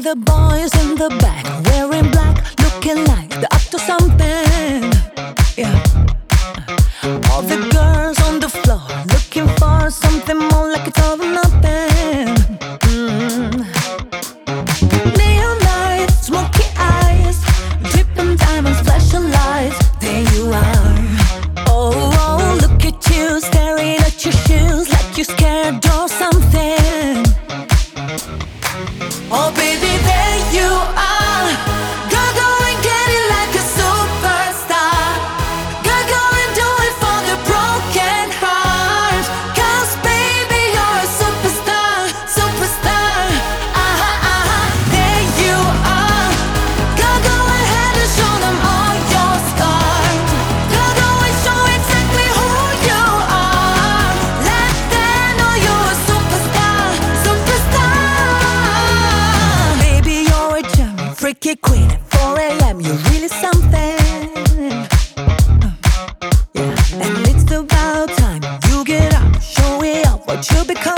the boys in the back, wearing black, looking like they're up to something. Yeah. All the girls on the floor, looking for something more, like it's all or nothing. Neon lights, smoky eyes, dripping diamonds, flashing lights. There you are. Oh, look at you, staring at your shoes like you're scared or something. Oh baby, there you are. Gotta go and get it like a superstar. Gotta go and do it for the broken heart. 'Cause baby, you're a superstar, superstar. There you are. Gotta go ahead and show them all your scars. Gotta go and show exactly who you are. Let them know you're a superstar, superstar. Baby, you're a gem, freaky queen at 4 a.m. You're really something. Yeah, and it's about time you get up, show it off what you become.